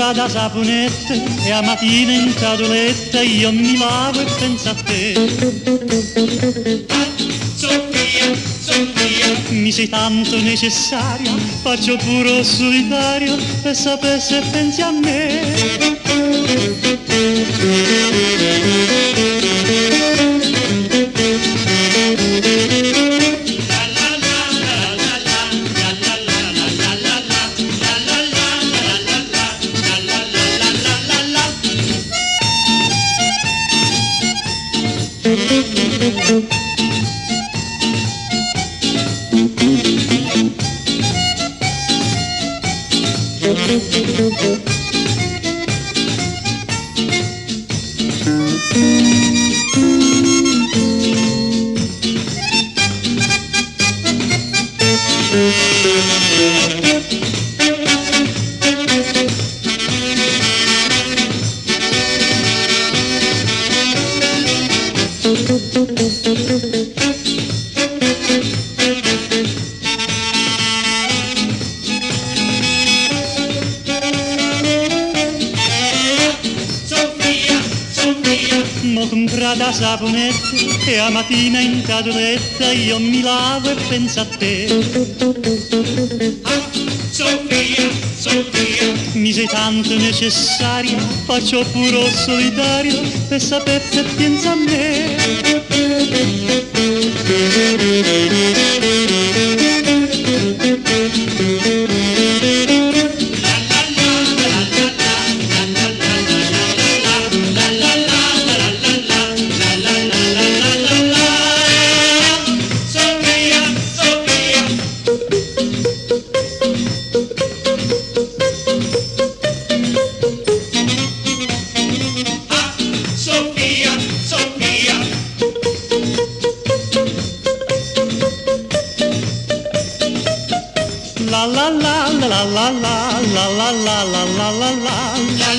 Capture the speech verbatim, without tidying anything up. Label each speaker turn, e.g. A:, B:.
A: comprata saponetta e a mattina in scatoletta io mi lavo e penso a te. Ah, Sofia, Sofia, mi sei tanto necessaria, faccio puro solitario per sapere se pensi a me. M'ho comprata saponetta e a mattina in scatoletta io mi lavo e penso a te. Ah, Sofia, Sofia, mi sei tanto necessaria, faccio puro solitario per sapere se pensa a me. La la la la la la la la la la la la la la